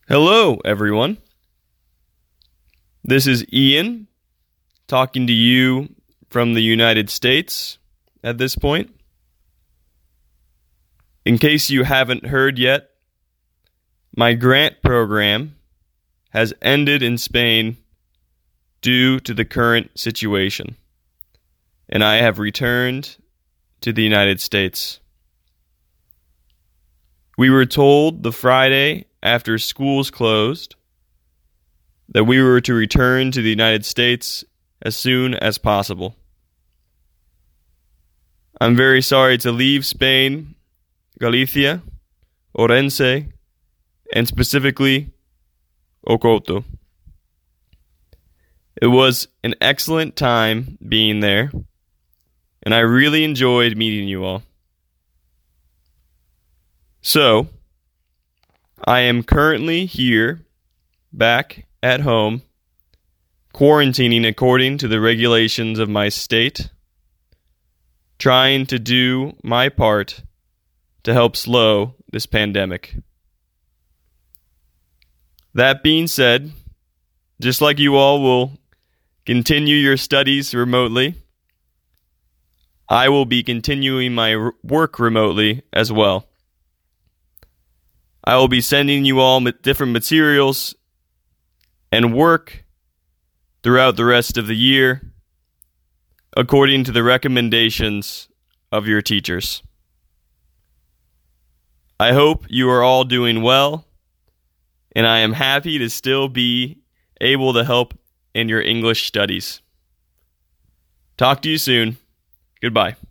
Hello, everyone. This is Ian talking to you from the United States at this point. In case you haven't heard yet, my grant program has ended in Spain due to the current situation, and I have returned to the United States. We were told the Friday after schools closed that we were to return to the United States as soon as possible. I'm very sorry to leave Spain, Galicia, Orense, and specifically Ocoto. It was an excellent time being there, and I really enjoyed meeting you all. So, I am currently here, back at home, quarantining according to the regulations of my state, trying to do my part to help slow this pandemic. That being said, just like you all will continue your studies remotely, I will be continuing my work remotely as well. I will be sending you all different materials and work throughout the rest of the year according to the recommendations of your teachers. I hope you are all doing well, and I am happy to still be able to help in your English studies. Talk to you soon. Goodbye.